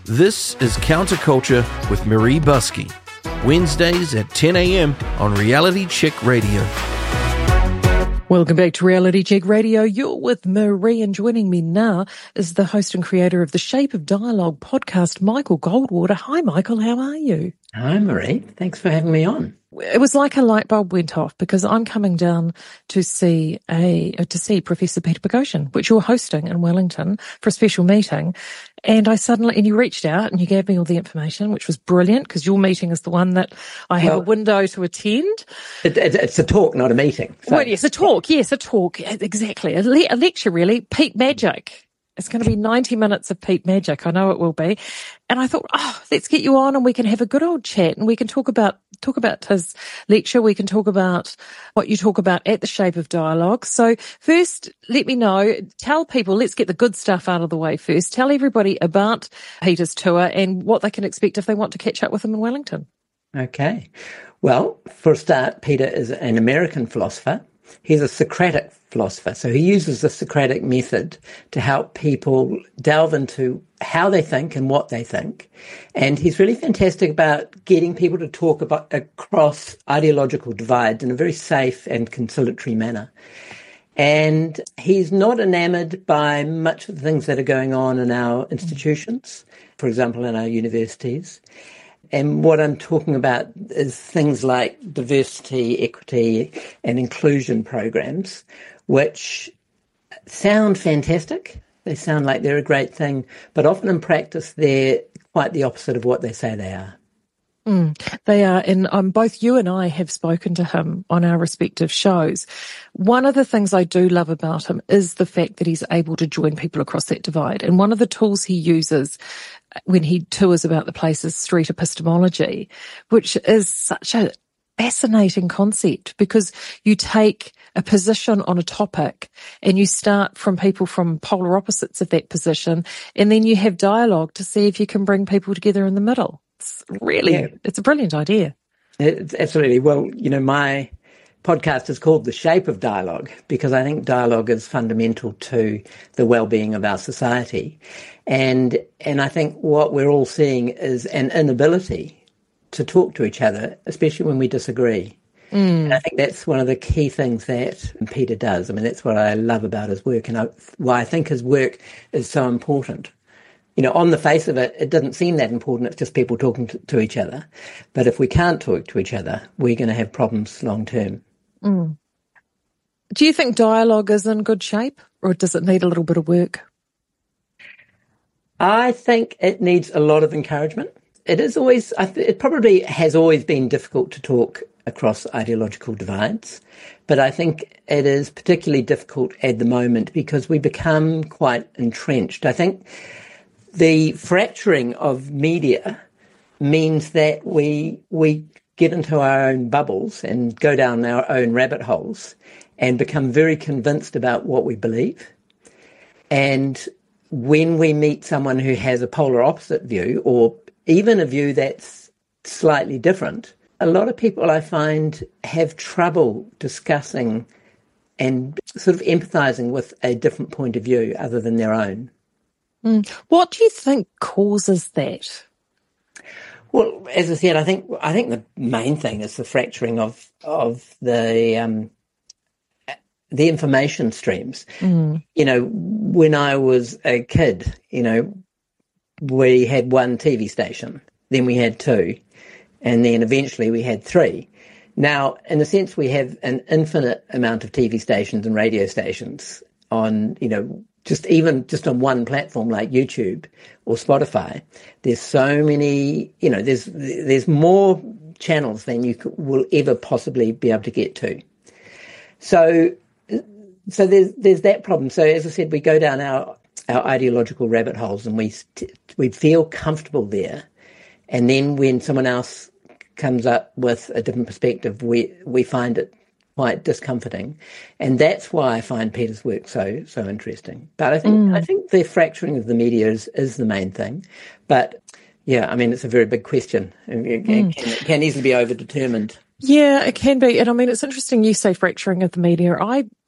This is Counterculture with Marie Buskey, Wednesdays at 10 a.m. on Reality Check Radio. Welcome back to Reality Check Radio. You're with Marie, and joining me now is the host and creator of the Shape of Dialogue podcast, Michael Goldwater. Hi, Michael. How are you? Hi, Marie. Thanks for having me on. It was like a light bulb went off because I'm coming down to see Professor Peter Boghossian, which you're hosting in Wellington for a special meeting. And you reached out and you gave me all the information, which was brilliant because your meeting is the one that I have a window to attend. It's a talk, not a meeting. So. Well, yes, a talk. Yes, a talk. Exactly. A lecture, really. Peak Magic. It's going to be 90 minutes of Peak Magic. I know it will be. And I thought, let's get you on and we can have a good old chat and we can talk about his lecture. We can talk about what you talk about at the Shape of Dialogue. So first, tell people, let's get the good stuff out of the way first. Tell everybody about Peter's tour and what they can expect if they want to catch up with him in Wellington. Okay. Well, for a start, Peter is an American philosopher. He's a Socratic philosopher, so he uses the Socratic method to help people delve into how they think and what they think. And he's really fantastic about getting people to talk about across ideological divides in a very safe and conciliatory manner. And he's not enamored by much of the things that are going on in our institutions, for example, in our universities. And what I'm talking about is things like diversity, equity, and inclusion programs, which sound fantastic. They sound like they're a great thing, but often in practice, they're quite the opposite of what they say they are. They are, and both you and I have spoken to him on our respective shows. One of the things I do love about him is the fact that he's able to join people across that divide. And one of the tools he uses when he tours about the place is street epistemology, which is such a fascinating concept because you take a position on a topic and you start from people from polar opposites of that position, and then you have dialogue to see if you can bring people together in the middle. It's a brilliant idea. It's absolutely. Well, my podcast is called The Shape of Dialogue because I think dialogue is fundamental to the well-being of our society. And I think what we're all seeing is an inability to talk to each other, especially when we disagree. And I think that's one of the key things that Peter does. I mean, that's what I love about his work and why I think his work is so important. On the face of it, it doesn't seem that important. It's just people talking to each other. But if we can't talk to each other, we're going to have problems long term. Do you think dialogue is in good shape, or does it need a little bit of work? I think it needs a lot of encouragement. It probably has always been difficult to talk across ideological divides, but I think it is particularly difficult at the moment because we become quite entrenched. I think the fracturing of media means that we get into our own bubbles and go down our own rabbit holes and become very convinced about what we believe. And when we meet someone who has a polar opposite view or even a view that's slightly different, a lot of people I find have trouble discussing and sort of empathizing with a different point of view other than their own. What do you think causes that? Well, as I said, I think the main thing is the fracturing of the information streams. When I was a kid, we had one TV station, then we had two, and then eventually we had three. Now, in a sense, we have an infinite amount of TV stations and radio stations on, just on one platform like YouTube or Spotify. There's so many, there's more channels than you will ever possibly be able to get to. So there's that problem. So as I said, we go down our ideological rabbit holes and we feel comfortable there. And then when someone else comes up with a different perspective, we find it quite discomforting. And that's why I find Peter's work so interesting. But I think the fracturing of the media is the main thing. But yeah, I mean, it's a very big question. It can easily be overdetermined. Yeah, it can be. And I mean, it's interesting you say fracturing of the media.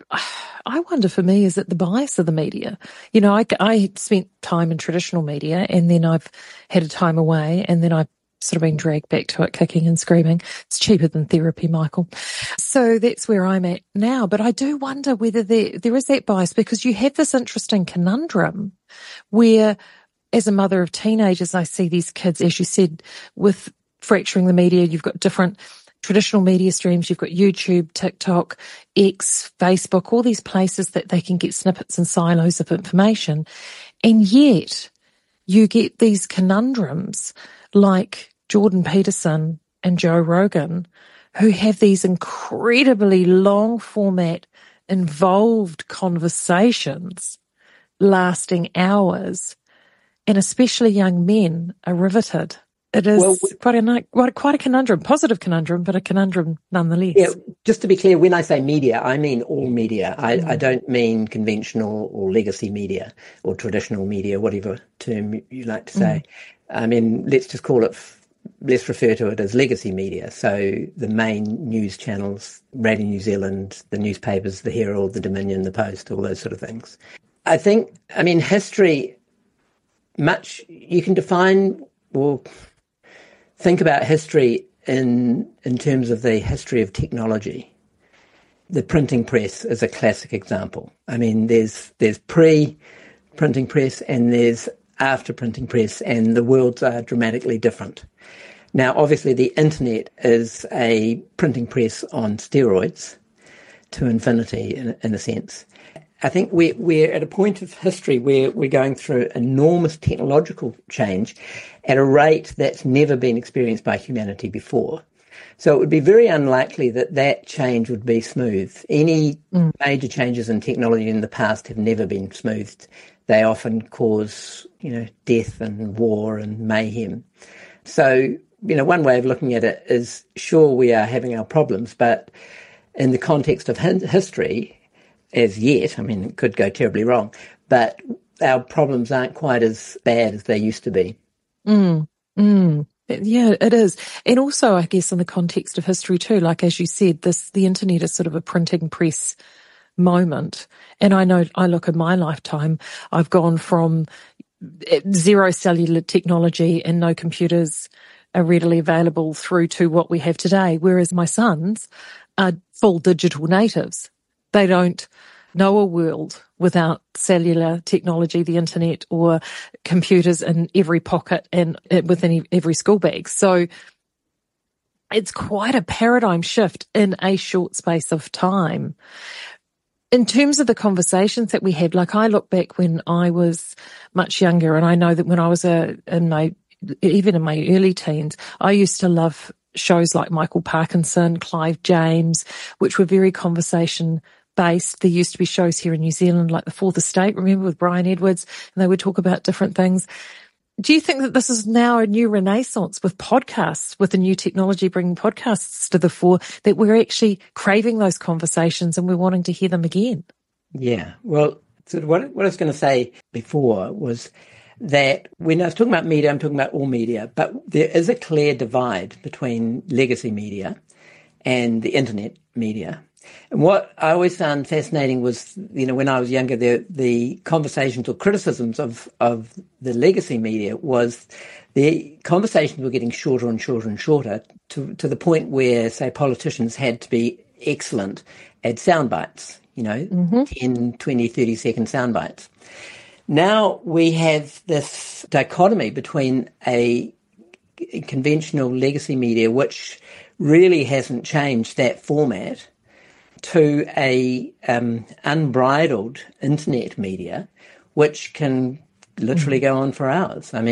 I wonder for me, is it the bias of the media? You know, I spent time in traditional media and then I've had a time away and then I've sort of been dragged back to it kicking and screaming. It's cheaper than therapy, Michael. So that's where I'm at now. But I do wonder whether there is that bias, because you have this interesting conundrum where, as a mother of teenagers, I see these kids, as you said, with fracturing the media. You've got different traditional media streams. You've got YouTube, TikTok, X, Facebook, all these places that they can get snippets and silos of information. And yet you get these conundrums like Jordan Peterson and Joe Rogan, who have these incredibly long format, involved conversations lasting hours, and especially young men are riveted. It is quite a conundrum, positive conundrum, but a conundrum nonetheless. Yeah, just to be clear, when I say media, I mean all media. I don't mean conventional or legacy media or traditional media, whatever term you like to say. I mean, let's refer to it as legacy media. So the main news channels, Radio New Zealand, the newspapers, the Herald, the Dominion, the Post, all those sort of things. History, you can define or think about history in terms of the history of technology. The printing press is a classic example. I mean, there's pre-printing press and there's after printing press, and the worlds are dramatically different. Now, obviously, the internet is a printing press on steroids to infinity, in a sense. I think we're at a point of history where we're going through enormous technological change at a rate that's never been experienced by humanity before. So it would be very unlikely that change would be smooth. Any major changes in technology in the past have never been smoothed. They often cause, death and war and mayhem. So, one way of looking at it is, sure, we are having our problems, but in the context of history, as yet, it could go terribly wrong, but our problems aren't quite as bad as they used to be. Yeah, it is. And also, I guess, in the context of history too, like as you said, the internet is sort of a printing press moment. And I know, I look at my lifetime, I've gone from zero cellular technology and no computers are readily available through to what we have today, whereas my sons are full digital natives. They don't know a world without cellular technology, the internet, or computers in every pocket and within every school bag. So it's quite a paradigm shift in a short space of time. In terms of the conversations that we had, like I look back when I was much younger, and I know that when I was even in my early teens, I used to love shows like Michael Parkinson, Clive James, which were very conversation based. There used to be shows here in New Zealand like The Fourth Estate, remember, with Brian Edwards, and they would talk about different things. Do you think that this is now a new renaissance with podcasts, with the new technology bringing podcasts to the fore, that we're actually craving those conversations and we're wanting to hear them again? Yeah. Well, so what I was going to say before was that when I was talking about media, I'm talking about all media, but there is a clear divide between legacy media and the internet media. And what I always found fascinating was, when I was younger, the conversations or criticisms of the legacy media was the conversations were getting shorter and shorter and shorter to the point where, say, politicians had to be excellent at sound bites, 10, 20, 30-second sound bites. Now we have this dichotomy between a conventional legacy media, which really hasn't changed that format, to a unbridled internet media, which can literally go on for hours. I've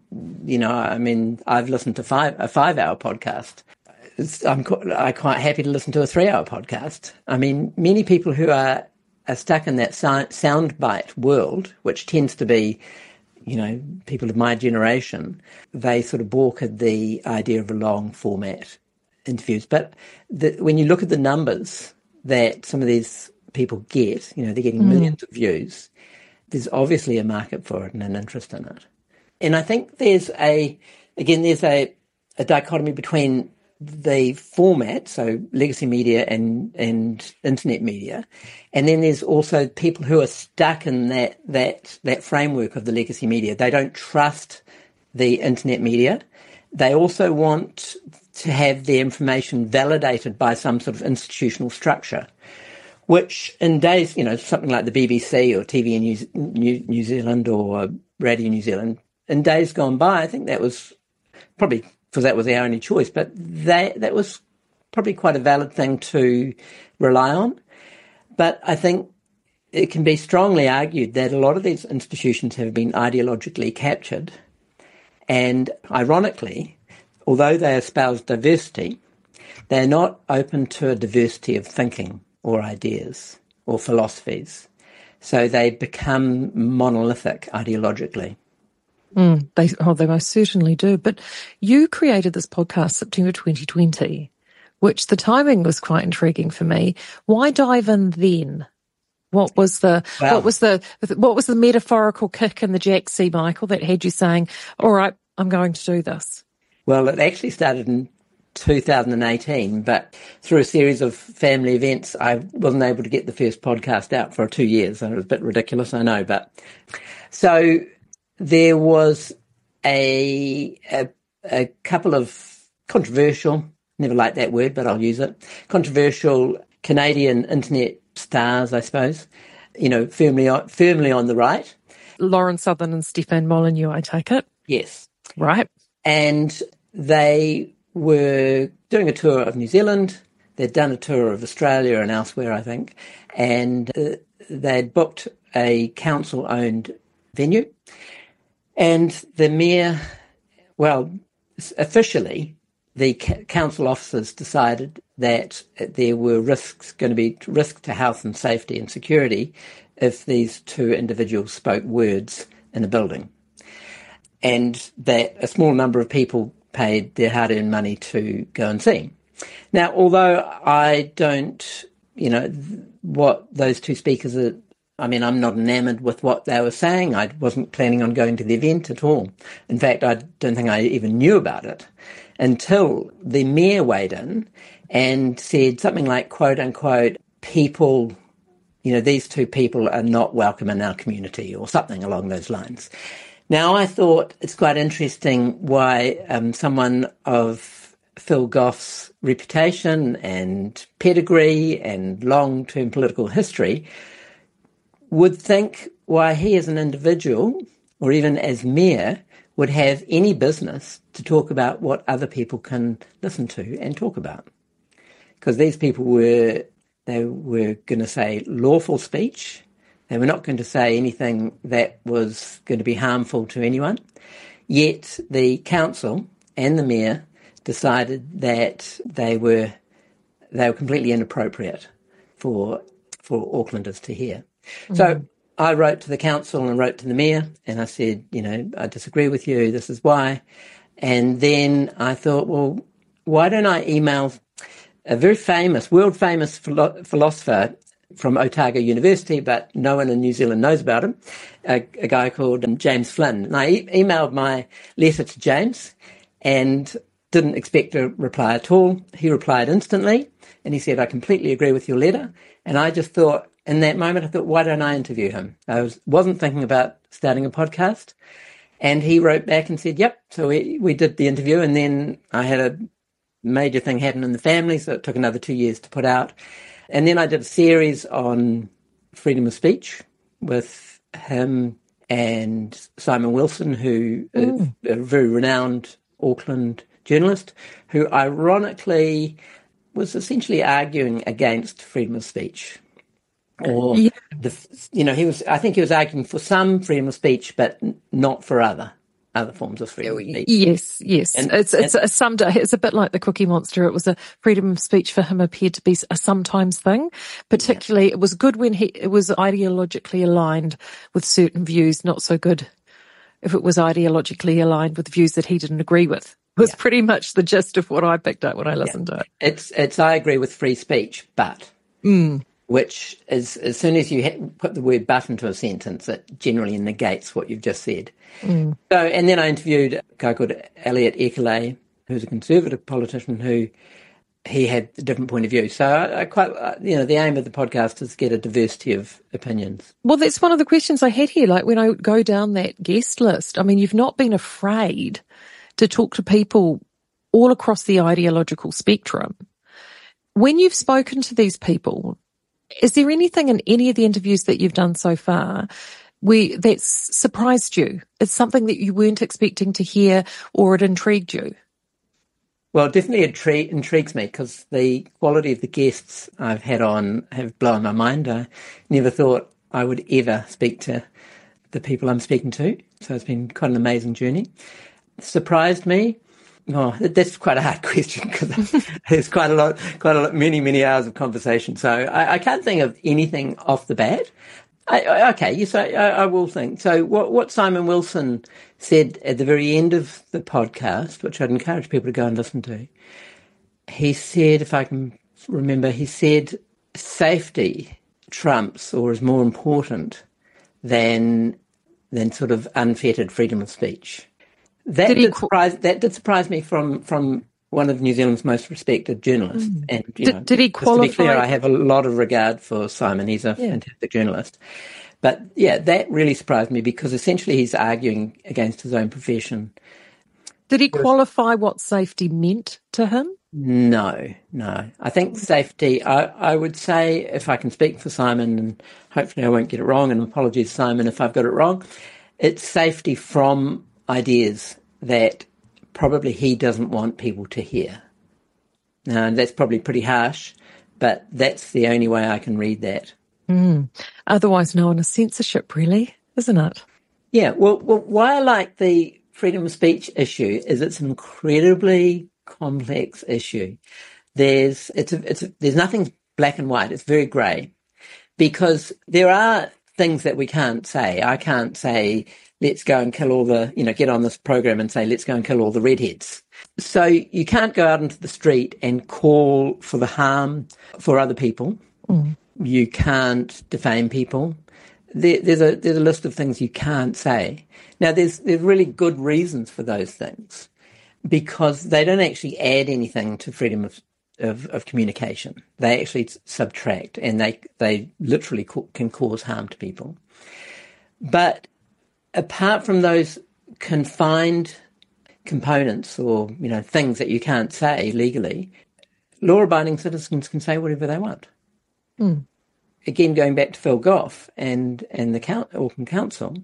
listened to a 5-hour podcast. I'm quite happy to listen to a 3-hour podcast. Many people who are stuck in that soundbite world, which tends to be, people of my generation, they sort of balk at the idea of a long format interviews. But when you look at the numbers that some of these people get, they're getting millions of views, there's obviously a market for it and an interest in it. And I think there's a dichotomy between the format, so legacy media and internet media, and then there's also people who are stuck in that framework of the legacy media. They don't trust the internet media. They also want to have their information validated by some sort of institutional structure, which in days, something like the BBC or TV in New Zealand or Radio New Zealand, in days gone by, I think that was probably because that was our only choice, but that was probably quite a valid thing to rely on. But I think it can be strongly argued that a lot of these institutions have been ideologically captured. And ironically, although they espouse diversity, they're not open to a diversity of thinking or ideas or philosophies. So they become monolithic ideologically. They most certainly do. But you created this podcast September 2020, which the timing was quite intriguing for me. Why dive in then? What was the metaphorical kick in the Jack C. Michael that had you saying, all right, I'm going to do this? Well, it actually started in 2018, but through a series of family events, I wasn't able to get the first podcast out for 2 years. And it was a bit ridiculous, I know. But so there was a couple of controversial, never liked that word, but I'll use it, controversial Canadian internet stars, I suppose, firmly on the right. Lauren Southern and Stefan Molyneux, I take it? Yes. Right. And they were doing a tour of New Zealand. They'd done a tour of Australia and elsewhere, I think. And they'd booked a council-owned venue. And the mayor, officially, the council officers decided that there were going to be risk to health and safety and security if these two individuals spoke words in a building. And that a small number of people paid their hard-earned money to go and see. Now, although I don't, what those two speakers are, I'm not enamored with what they were saying. I wasn't planning on going to the event at all. In fact, I don't think I even knew about it until the mayor weighed in and said something like, quote unquote, people, these two people are not welcome in our community, or something along those lines. Now, I thought it's quite interesting why someone of Phil Goff's reputation and pedigree and long-term political history would think why he as an individual, or even as mayor, would have any business to talk about what other people can listen to and talk about. Because these people were going to say lawful speech. They were not going to say anything that was going to be harmful to anyone. Yet the council and the mayor decided that they were completely inappropriate for Aucklanders to hear. Mm-hmm. So I wrote to the council and wrote to the mayor, and I said, I disagree with you, this is why. And then I thought, well, why don't I email a very famous, world-famous philosopher from Otago University, but no one in New Zealand knows about him, a guy called James Flynn. And I emailed my letter to James and didn't expect a reply at all. He replied instantly, and he said, I completely agree with your letter. And I just thought, in that moment, I thought, why don't I interview him? I wasn't thinking about starting a podcast. And he wrote back and said, yep. So we did the interview, and then I had a major thing happen in the family, so it took another 2 years to put out. And then I did a series on freedom of speech with him and Simon Wilson, who is a very renowned Auckland journalist, who ironically was essentially arguing against freedom of speech. Or, I think he was arguing for some freedom of speech, but not for other forms of freedom of speech. Yes. And it's a bit like the Cookie Monster. It was a freedom of speech for him appeared to be a sometimes thing. Particularly, it was good when it was ideologically aligned with certain views, not so good if it was ideologically aligned with views that he didn't agree with. It was pretty much the gist of what I picked up when I listened to it. It's I agree with free speech, but... which is, as soon as you put the word but into a sentence, it generally negates what you've just said. So, and then I interviewed a guy called Elliot Ekeley, who's a Conservative politician who he had a different point of view. So I quite, the aim of the podcast is to get a diversity of opinions. Well, that's one of the questions I had here. Like when I go down that guest list, I mean, you've not been afraid to talk to people all across the ideological spectrum. When you've spoken to these people, is there anything in any of the interviews that you've done so far that's surprised you? It's something that you weren't expecting to hear, or it intrigued you? Well, it definitely intrigues me because the quality of the guests I've had on have blown my mind. I never thought I would ever speak to the people I'm speaking to. So it's been quite an amazing journey. Surprised me? Oh, that's quite a hard question because there's quite a lot, many hours of conversation. So I can't think of anything off the bat. I will think. So what Simon Wilson said at the very end of the podcast, which I'd encourage people to go and listen to, he said, if I can remember, he said safety trumps or is more important than sort of unfettered freedom of speech. That did surprise me from one of New Zealand's most respected journalists. And did he qualify? Just to be clear, I have a lot of regard for Simon. He's a fantastic journalist. But yeah, that really surprised me because essentially he's arguing against his own profession. Did he qualify what safety meant to him? No. I think safety, I would say, if I can speak for Simon, and hopefully I won't get it wrong, and apologies, Simon, if I've got it wrong, it's safety from ideas that probably he doesn't want people to hear. Now, that's probably pretty harsh, but that's the only way I can read that. Otherwise known as censorship, really, isn't it? Yeah, well, why I like the freedom of speech issue is it's an incredibly complex issue. There's nothing black and white. It's very grey because there are things that we can't say. I can't say, let's go and kill all the, get on this program and say, let's go and kill all the redheads. So you can't go out into the street and call for the harm for other people. You can't defame people. There's a list of things you can't say. Now, there's really good reasons for those things because they don't actually add anything to freedom of communication. They actually subtract, and they literally can cause harm to people. But apart from those confined components or, things that you can't say legally, law-abiding citizens can say whatever they want. Again, going back to Phil Goff and the Auckland Council,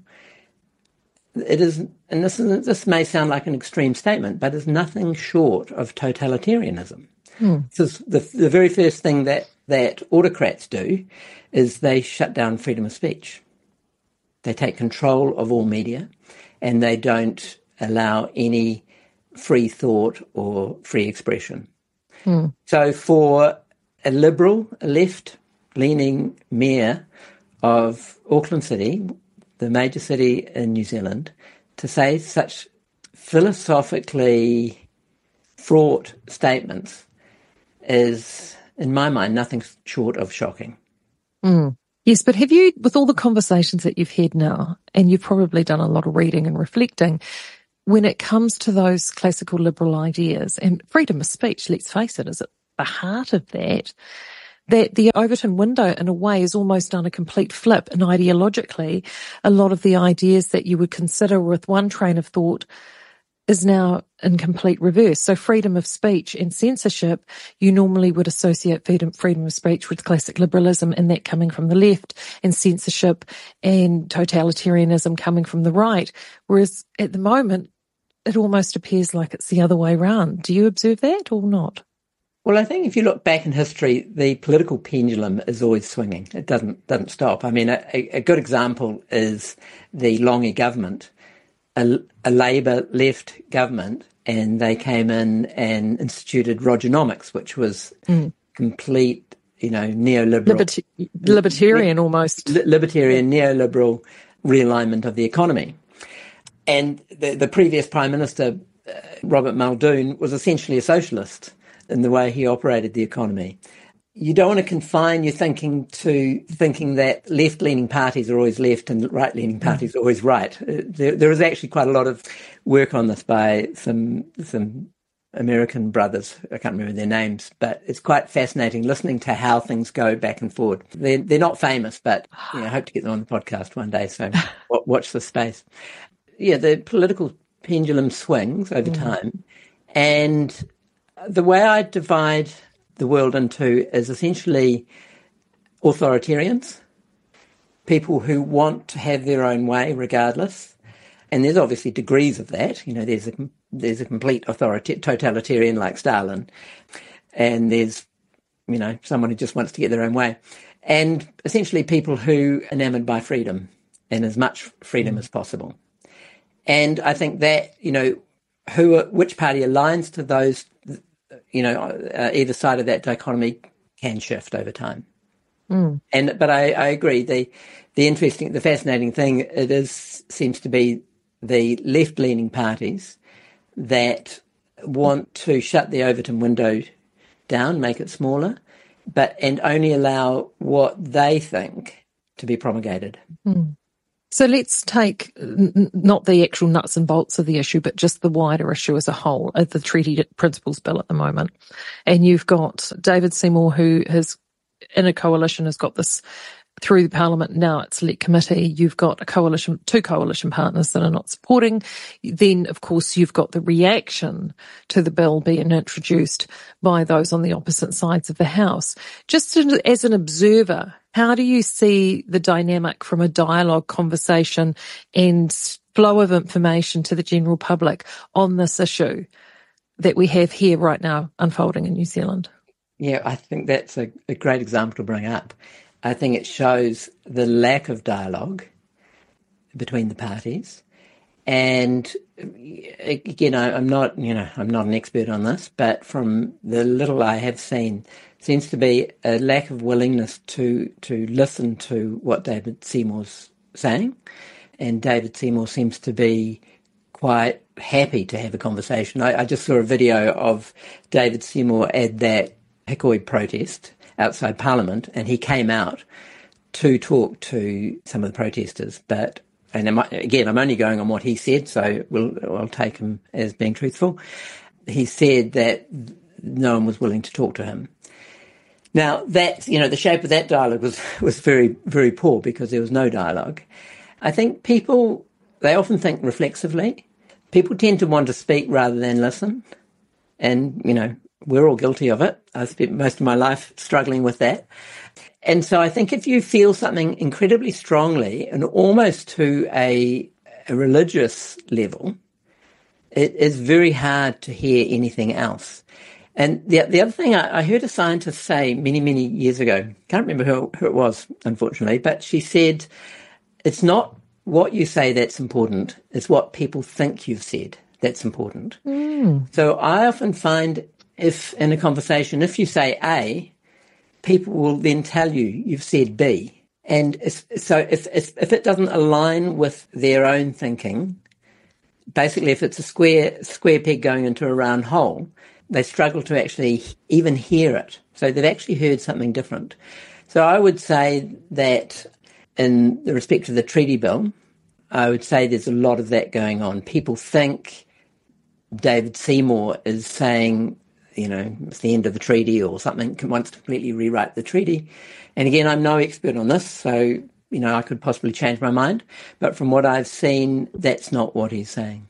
it is, and this may sound like an extreme statement, but it's nothing short of totalitarianism. So the very first thing that autocrats do is they shut down freedom of speech. They take control of all media, and they don't allow any free thought or free expression. So for a left-leaning mayor of Auckland City, the major city in New Zealand, to say such philosophically fraught statements is, in my mind, nothing short of shocking. Yes, but have you, with all the conversations that you've had now, and you've probably done a lot of reading and reflecting, when it comes to those classical liberal ideas and freedom of speech, let's face it, is at the heart of that the Overton window, in a way, has almost done a complete flip. And ideologically, a lot of the ideas that you would consider with one train of thought is now in complete reverse. So freedom of speech and censorship, you normally would associate freedom of speech with classic liberalism and that coming from the left, and censorship and totalitarianism coming from the right. Whereas at the moment, it almost appears like it's the other way around. Do you observe that or not? Well, I think if you look back in history, the political pendulum is always swinging. It doesn't stop. I mean, a good example is the Lange government, a Labour left government, and they came in and instituted Rogernomics, which was complete, neoliberal. Libertarian almost. Libertarian, neoliberal realignment of the economy. And the previous Prime Minister, Robert Muldoon, was essentially a socialist in the way he operated the economy. You don't want to confine your thinking to thinking that left-leaning parties are always left and right-leaning parties are always right. There is actually quite a lot of work on this by some American brothers. I can't remember their names, but it's quite fascinating listening to how things go back and forward. They're not famous, but I hope to get them on the podcast one day, so watch the space. Yeah, the political pendulum swings over time, and the way I divide the world into is essentially authoritarians, people who want to have their own way regardless. And there's obviously degrees of that. There's a complete totalitarian like Stalin, and there's, someone who just wants to get their own way. And essentially people who are enamored by freedom and as much freedom as possible. And I think that, which party aligns to those, either side of that dichotomy can shift over time. But I agree. The fascinating thing, seems to be the left-leaning parties that want to shut the Overton window down, make it smaller, and only allow what they think to be promulgated. So let's take not the actual nuts and bolts of the issue, but just the wider issue as a whole, of the Treaty Principles Bill at the moment. And you've got David Seymour, who in a coalition has got this through the Parliament. Now it's select committee. You've got two coalition partners that are not supporting. Then, of course, you've got the reaction to the bill being introduced by those on the opposite sides of the House. Just as an observer, how do you see the dynamic from a dialogue, conversation and flow of information to the general public on this issue that we have here right now unfolding in New Zealand? Yeah, I think that's a great example to bring up. I think it shows the lack of dialogue between the parties. And again, I'm not an expert on this, but from the little I have seen, seems to be a lack of willingness to listen to what David Seymour's saying. And David Seymour seems to be quite happy to have a conversation. I just saw a video of David Seymour at that Hikoi protest outside Parliament, and he came out to talk to some of the protesters. I'm only going on what he said, so I'll take him as being truthful. He said that no one was willing to talk to him. Now, the shape of that dialogue was very, very poor because there was no dialogue. I think they often think reflexively. People tend to want to speak rather than listen. And, we're all guilty of it. I've spent most of my life struggling with that. And so I think if you feel something incredibly strongly and almost to a religious level, it is very hard to hear anything else. And the other thing, I heard a scientist say many, many years ago, can't remember who it was, unfortunately, but she said, it's not what you say that's important, it's what people think you've said that's important. So I often find if in a conversation, if you say A, people will then tell you've said B. And so if it doesn't align with their own thinking, basically if it's a square peg going into a round hole, they struggle to actually even hear it. So they've actually heard something different. So I would say that in the respect of the treaty bill, I would say there's a lot of that going on. People think David Seymour is saying, it's the end of the treaty or something, wants to completely rewrite the treaty. And again, I'm no expert on this, so, I could possibly change my mind. But from what I've seen, that's not what he's saying.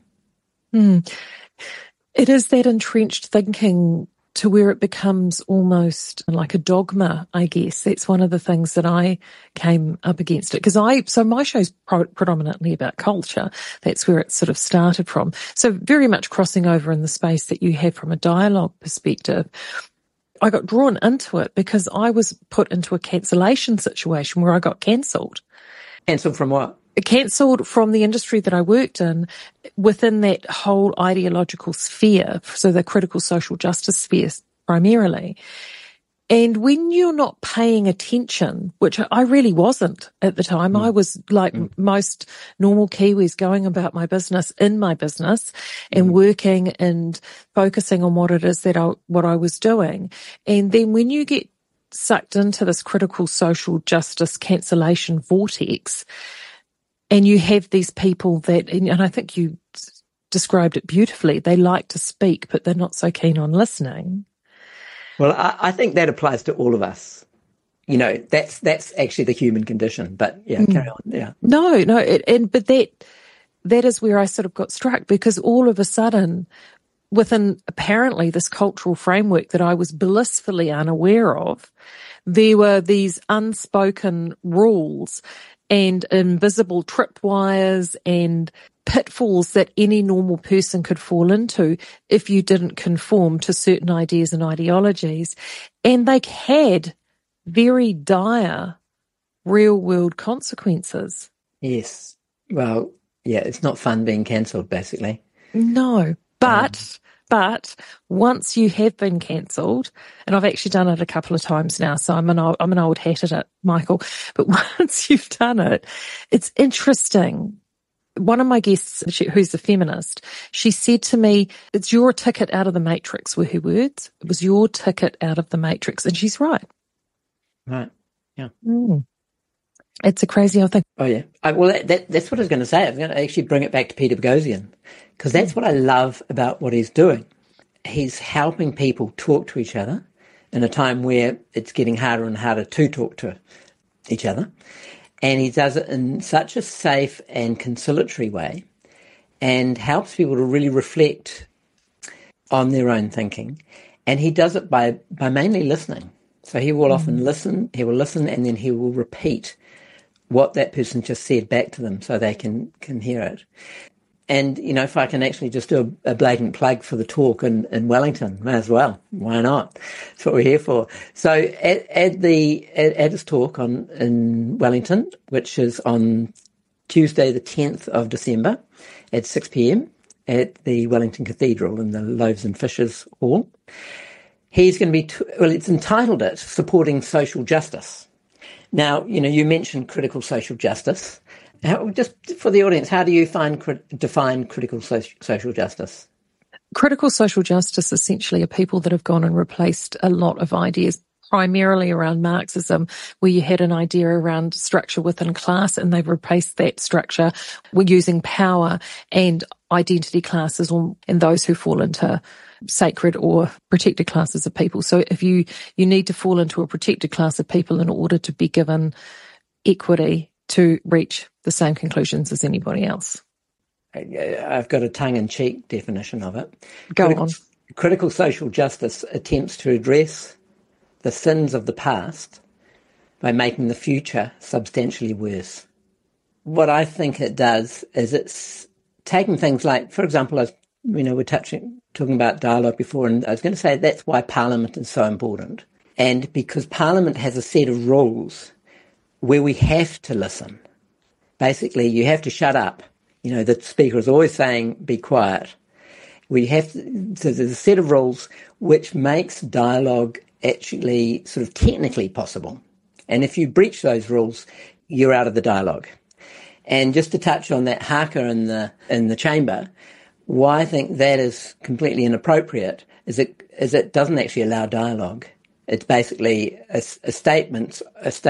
It is that entrenched thinking to where it becomes almost like a dogma, I guess. That's one of the things that I came up against it. So my show's predominantly about culture. That's where it sort of started from. So very much crossing over in the space that you have from a dialogue perspective. I got drawn into it because I was put into a cancellation situation where I got cancelled. Cancelled from what? Cancelled from the industry that I worked in within that whole ideological sphere, so the critical social justice sphere primarily. And when you're not paying attention, which I really wasn't at the time, I was like most normal Kiwis going about my business and working and focusing on what it is what I was doing. And then when you get sucked into this critical social justice cancellation vortex, and you have these people and I think you described it beautifully. They like to speak, but they're not so keen on listening. Well, I think that applies to all of us. You know, that's actually the human condition. But yeah, carry on. Yeah. No, but that is where I sort of got struck, because all of a sudden, within apparently this cultural framework that I was blissfully unaware of, there were these unspoken rules and invisible tripwires and pitfalls that any normal person could fall into if you didn't conform to certain ideas and ideologies. And they had very dire real-world consequences. Yes. Well, yeah, it's not fun being cancelled, basically. No, but once you have been cancelled, and I've actually done it a couple of times now, so I'm an old hat at it, Michael, but once you've done it, it's interesting. One of my guests, who's a feminist, she said to me, "It's your ticket out of the matrix," were her words. It was your ticket out of the matrix. And she's right. Right. Yeah. It's a crazy old thing. Oh, yeah. Well, that's what I was going to say. I was going to actually bring it back to Peter Boghossian, because that's what I love about what he's doing. He's helping people talk to each other in a time where it's getting harder and harder to talk to each other. And he does it in such a safe and conciliatory way, and helps people to really reflect on their own thinking. And he does it by mainly listening. So he will often listen, and then he will repeat what that person just said back to them so they can hear it. And, you know, if I can actually just do a blatant plug for the talk in Wellington, may as well. Why not? That's what we're here for. So at his talk in Wellington, which is on Tuesday, the 10th of December at 6 p.m. at the Wellington Cathedral in the Loaves and Fishes Hall, he's going to be, it's entitled Supporting Social Justice. Now, you know, you mentioned critical social justice. Just for the audience, how do you define critical social justice? Critical social justice essentially are people that have gone and replaced a lot of ideas, primarily around Marxism, where you had an idea around structure within class, and they've replaced that structure with using power and identity classes and those who fall into sacred or protected classes of people. So if you need to fall into a protected class of people in order to be given equity to reach the same conclusions as anybody else. I've got a tongue-in-cheek definition of it. Go on. Critical social justice attempts to address the sins of the past by making the future substantially worse. What I think it does is it's taking things like, for example, we're talking about dialogue before, and I was going to say that's why Parliament is so important. And because Parliament has a set of rules where we have to listen. Basically, you have to shut up. You know, the speaker is always saying, be quiet. So there's a set of rules which makes dialogue actually sort of technically possible. And if you breach those rules, you're out of the dialogue. And just to touch on that haka in the chamber, why I think that is completely inappropriate is it doesn't actually allow dialogue. It's basically a statement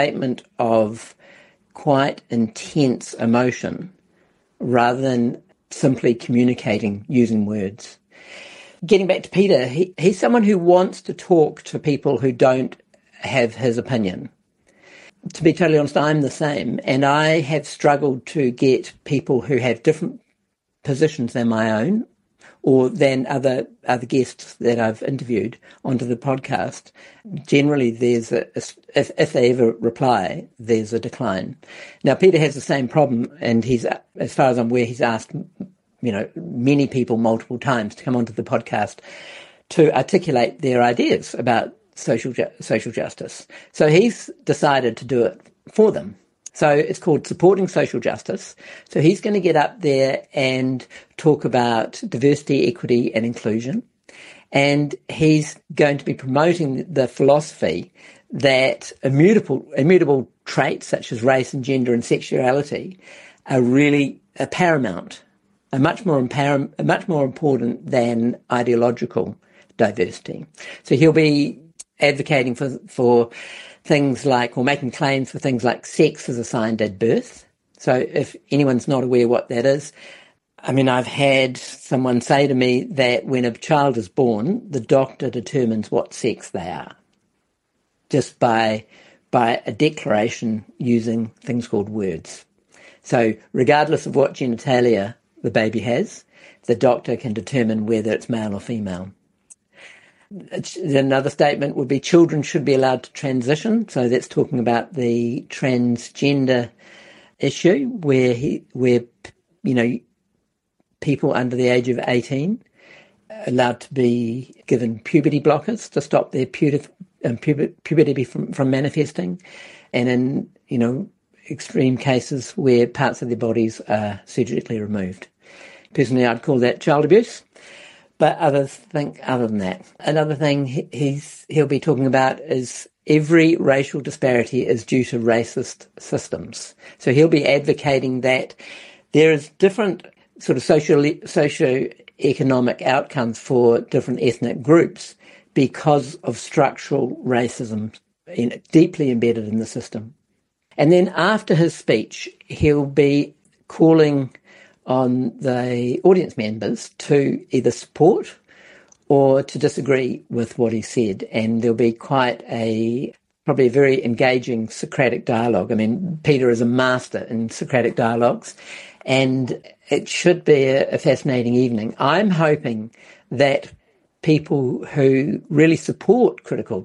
of quite intense emotion rather than simply communicating using words. Getting back to Peter, he's someone who wants to talk to people who don't have his opinion. To be totally honest, I'm the same, and I have struggled to get people who have different positions than my own or than other guests that I've interviewed onto the podcast. Generally, there's if they ever reply, there's a decline. Now, Peter has the same problem, and he's, as far as I'm aware, he's asked, you know, many people multiple times to come onto the podcast to articulate their ideas about social justice. So he's decided to do it for them. So it's called Supporting Social Justice. So he's going to get up there and talk about diversity, equity, and inclusion. And he's going to be promoting the philosophy that immutable traits such as race and gender and sexuality are really paramount, are much more important than ideological diversity. So he'll be advocating for things like, or making claims for things like sex is assigned at birth. So if anyone's not aware what that is, I mean, I've had someone say to me that when a child is born, the doctor determines what sex they are just by a declaration using things called words. So regardless of what genitalia the baby has, the doctor can determine whether it's male or female. Another statement would be children should be allowed to transition. So that's talking about the transgender issue where people under the age of 18 are allowed to be given puberty blockers to stop their puberty from manifesting, and in extreme cases where parts of their bodies are surgically removed. Personally, I'd call that child abuse, but others think other than that. Another thing he'll be talking about is every racial disparity is due to racist systems. So he'll be advocating that there is different sort of socio-economic outcomes for different ethnic groups because of structural racism deeply embedded in the system. And then after his speech, he'll be calling on the audience members to either support or to disagree with what he said. And there'll be probably a very engaging Socratic dialogue. I mean, Peter is a master in Socratic dialogues, and it should be a fascinating evening. I'm hoping that people who really support critical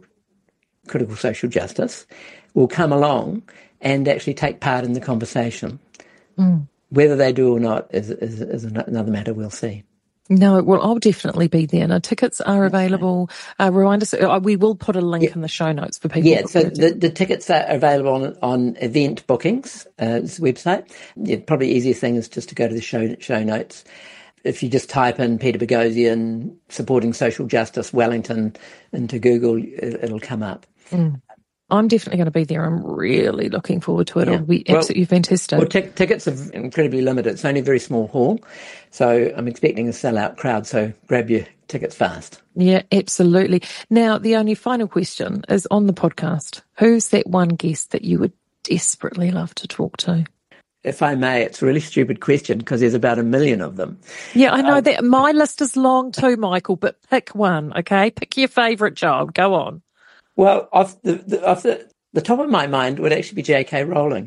social justice will come along and actually take part in the conversation. Mm. Whether they do or not is another matter we'll see. No, well, I'll definitely be there. Now, tickets are available. Remind us, we will put a link in the show notes for people. Yeah, so the tickets are available on Event Bookings, website. Probably the easiest thing is just to go to the show notes. If you just type in Peter Boghossian supporting social justice Wellington into Google, it'll come up. Mm. I'm definitely going to be there. I'm really looking forward to it. Yeah. It'll be absolutely fantastic. Well, tickets are incredibly limited. It's only a very small hall, so I'm expecting a sellout crowd, so grab your tickets fast. Yeah, absolutely. Now, the only final question is on the podcast. Who's that one guest that you would desperately love to talk to? If I may, it's a really stupid question because there's about 1 million of them. Yeah, I know that. My list is long too, Michael, but pick one, okay? Pick your favourite child. Go on. Well, off the top of my mind would actually be J.K. Rowling,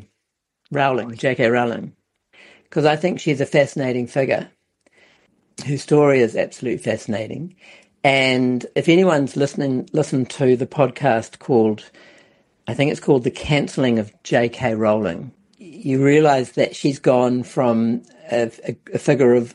because I think she's a fascinating figure. Her story is absolutely fascinating. And if anyone's listened to the podcast I think it's called The Cancelling of J.K. Rowling, you realise that she's gone from a figure of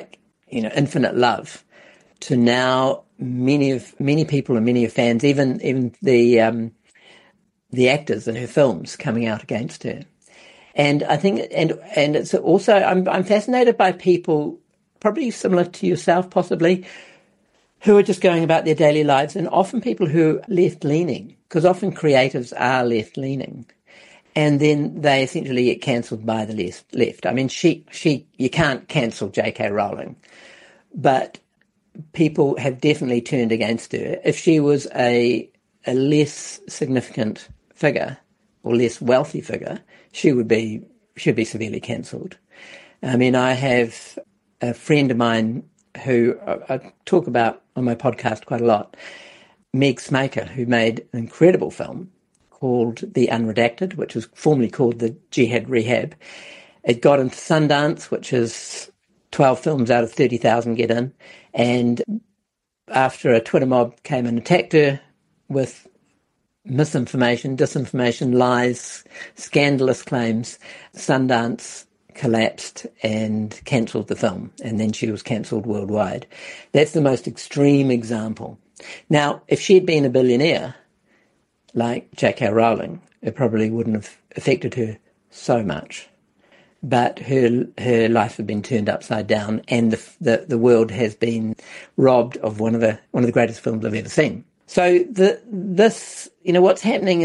infinite love to now many people and many fans, even the actors in her films coming out against her. And I think, and it's also, I'm fascinated by people probably similar to yourself possibly, who are just going about their daily lives, and often people who are left-leaning, because often creatives are left-leaning. And then they essentially get cancelled by the left. I mean, you can't cancel J.K. Rowling, but people have definitely turned against her. If she was a less significant figure or less wealthy figure, should be severely cancelled. I mean, I have a friend of mine who I talk about on my podcast quite a lot, Meg Smaker, who made an incredible film called The Unredacted, which was formerly called The Jihad Rehab. It got into Sundance, which is 12 films out of 30,000 get in. And after a Twitter mob came and attacked her with misinformation, disinformation, lies, scandalous claims, Sundance collapsed and cancelled the film. And then she was cancelled worldwide. That's the most extreme example. Now, if she had been a billionaire, like J.K. Rowling, it probably wouldn't have affected her so much. But her life had been turned upside down, and the world has been robbed of one of the greatest films I've ever seen. So this what's happening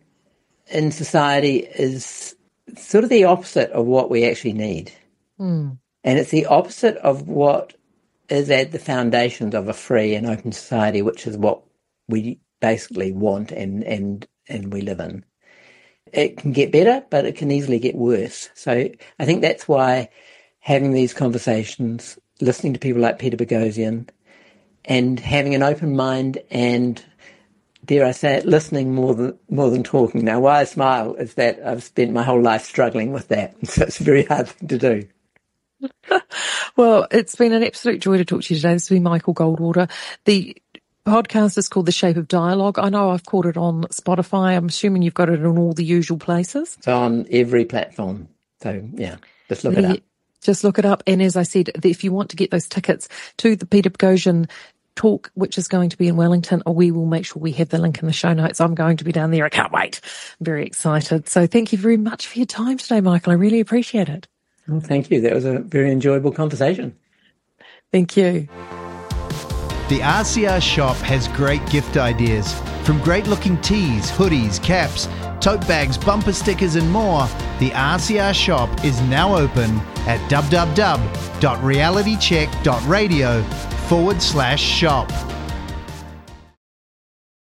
in society is sort of the opposite of what we actually need, and it's the opposite of what is at the foundations of a free and open society, which is what we basically want and we live in. It can get better, but it can easily get worse. So I think that's why having these conversations, listening to people like Peter Boghossian, and having an open mind and, dare I say it, listening more than talking. Now, why I smile is that I've spent my whole life struggling with that, so it's a very hard thing to do. Well, it's been an absolute joy to talk to you today. This has been Michael Goldwater. The podcast is called The Shape of Dialogue. I know I've caught it on Spotify. I'm assuming you've got it in all the usual places. So on every platform. So, yeah, just look it up. Just look it up. And as I said, if you want to get those tickets to the Peter Boghossian talk, which is going to be in Wellington, we will make sure we have the link in the show notes. I'm going to be down there. I can't wait. I'm very excited. So thank you very much for your time today, Michael. I really appreciate it. Well, thank you. That was a very enjoyable conversation. Thank you. The RCR shop has great gift ideas. From great-looking tees, hoodies, caps, tote bags, bumper stickers and more, the RCR shop is now open at www.realitycheck.radio/shop.